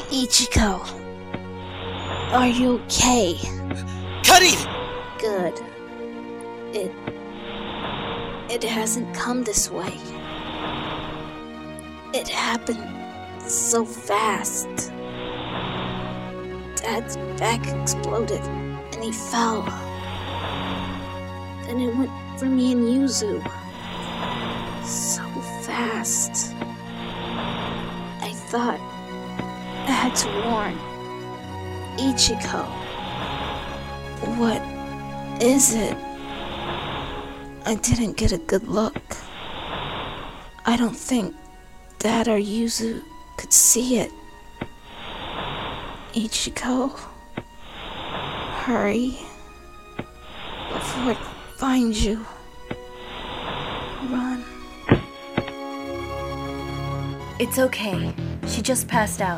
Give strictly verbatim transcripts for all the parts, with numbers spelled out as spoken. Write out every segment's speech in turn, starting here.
Ichiko, are you okay? Karin! Good. It... It hasn't come this way. It happened so fast. Dad's back exploded, and he fell. Then it went for me and Yuzu. So fast. I thought I had to warn Ichiko. What is it? I didn't get a good look. I don't think Dad or Yuzu could see it. Ichiko, hurry before it finds you. Run. It's okay. She just passed out.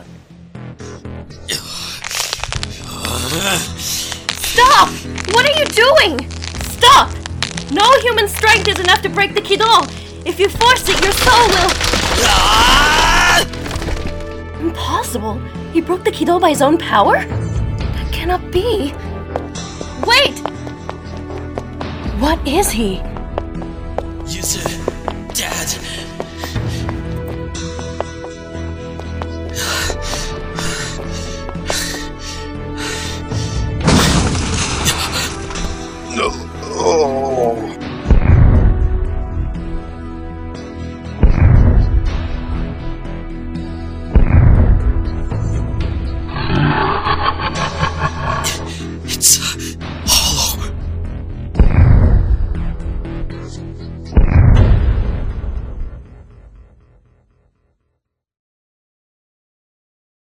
Stop! What are you doing? Stop! No human strength is enough to break the Kido. If you force it, your soul will... Impossible. He broke the Kido by his own power? That cannot be. Wait! What is he? Yuzu.